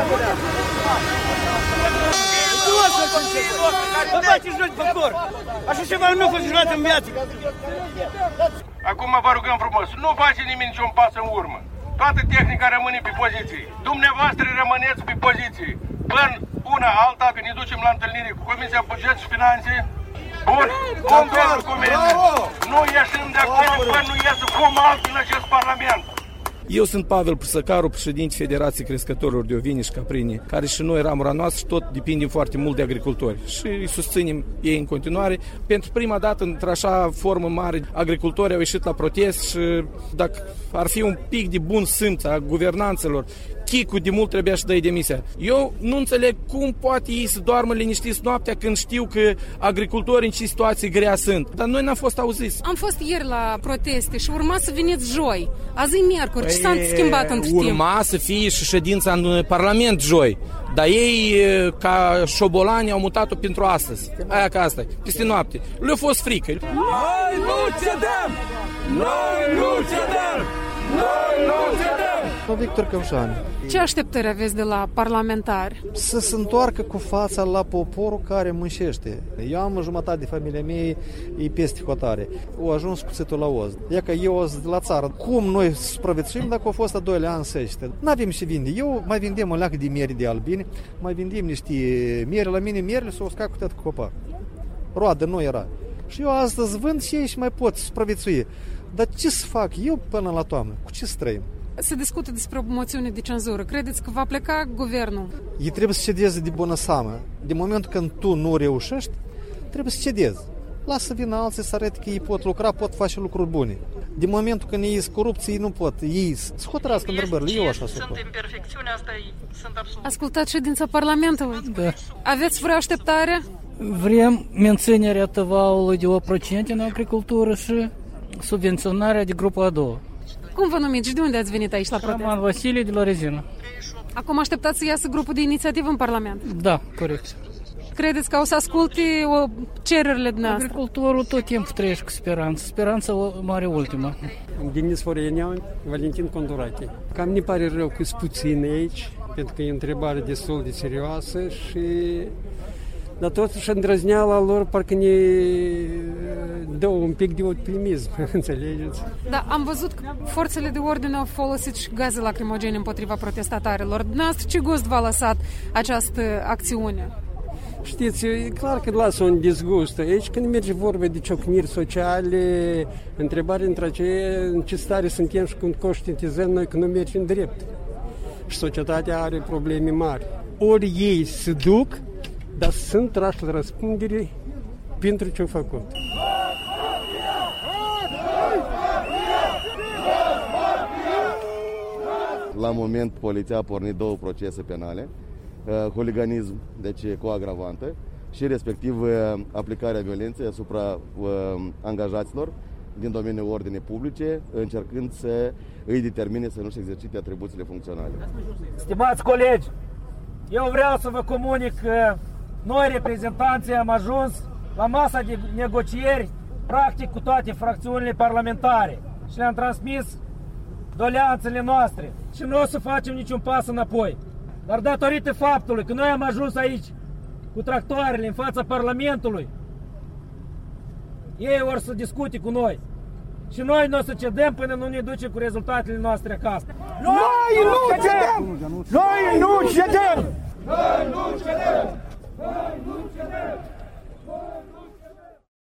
Vă bați jos pe corp! Așa ceva nu a fost niciodată în viață! Acum vă rugăm frumos, nu face nimeni niciun pas în urmă. Toată tehnica rămâne pe poziții. Dumneavoastră rămâneți pe poziții. Până una alta, că ne ducem la întâlnire cu Comisia Buget și Finanțe. Bun, cum pentru Comisia. Nu ieșim de acolo până nu iese cum altul în acest Parlament. Eu sunt Pavel Prsăcaru, președinte Federației Crescătorilor de Ovine și Caprini, care și noi, ramura noastră, și tot depindem foarte mult de agricultori și îi susținem ei în continuare. Pentru prima dată, într-așa formă mare, agricultorii au ieșit la protest și dacă ar fi un pic de bun simț a guvernanțelor, Chicu de mult trebuia să dea demisia. Eu nu înțeleg cum poate ei să doarmă liniștiți noaptea când știu că agricultorii în ce situații grea sunt. Dar noi n-am fost auziți. Am fost ieri la proteste și urma să veniți joi. Azi e miercuri. Ce s-a schimbat între timp? Urma să fie și ședința în Parlament joi. Dar ei, ca șobolani, au mutat-o pentru astăzi. Aia ca asta, peste noapte. Le-a fost frică. Noi nu cedăm! Noi nu cedăm! Noi nu cedăm! Victor Căușani. Ce așteptări aveți de la parlamentari? Să se întoarcă cu fața la poporul care muncește. Eu am jumătate de familia mea, e peste hotare. Au ajuns cu țetul la oz. E că eu de la țară. Cum noi supraviețuim dacă au fost a 2 ani sește? N-avem ce vinde. Eu mai vindem o leacă de miere de albine, mai vindem niște miere. La mine mierele s-au uscat cu tot copac. Roadă nu era. Și eu astăzi vând și ei și mai pot supraviețui. Dar ce să fac eu până la toamnă? Cu ce să trăim? Se discută despre o moțiune de cenzură. Credeți că va pleca guvernul? Ei trebuie să cedeze de bună seamă. De momentul când tu nu reușești, trebuie să cedezi. Lasă să vină alții să arăte că ei pot lucra, pot face lucruri bune. De momentul când ei sunt corupții, ei nu pot. Ei să hotărască întrebările. Eu așa supun. Sunt imperfecțiuni, asta sunt absolut. Ascultați ședința Parlamentului? Da. Aveți vreo așteptare? Vrem menținerea tăvaului de 8% în agricultură și subvenționarea de grupul a doua. Cum vă numiți și de unde ați venit aici la protest? Roman Vasile de la Rezină. Acum așteptați să iasă grupul de inițiativă în Parlament? Da, corect. Credeți că o să asculte cererile dumneavoastră? Agricultorul tot timpul trăiește cu speranță. Speranța mare ultima. Denis Foreneau, Valentin Condurache. Cam ne pare rău că sunt puțini aici, pentru că e o întrebare destul de serioasă și... Dar totuși îndrăzneala lor parcă ne dă un pic de optimism, înțelegeți? Da, am văzut că forțele de ordine au folosit și gaze lacrimogene împotriva protestatarilor. Dumneavoastră, ce gust v-a lăsat această acțiune? Știți, e clar că lasă un disgust. Aici când merge vorba de ciocniri sociale, întrebarea între aceea în ce stare suntem și când conștientizăm noi că nu mergem drept. Și societatea are probleme mari. Ori ei se duc, dar sunt trași la răspundere pentru ce au făcut. La moment, poliția a pornit 2 procese penale, huliganism, deci cu agravantă, și respectiv aplicarea violenței asupra angajaților din domeniul ordinei publice, încercând să îi determine să nu-și exercite atribuțiile funcționale. Stimați colegi, eu vreau să vă comunic că noi, reprezentanții, am ajuns la masa de negocieri practic cu toate fracțiunile parlamentare și le-am transmis doleanțele noastre și nu o să facem niciun pas înapoi. Dar datorită faptului că noi am ajuns aici cu tractoarele în fața Parlamentului, ei vor să discute cu noi. Și noi nu o să cedăm până nu ne ducem cu rezultatele noastre acasă. Noi nu cedăm! Noi nu cedăm! Noi nu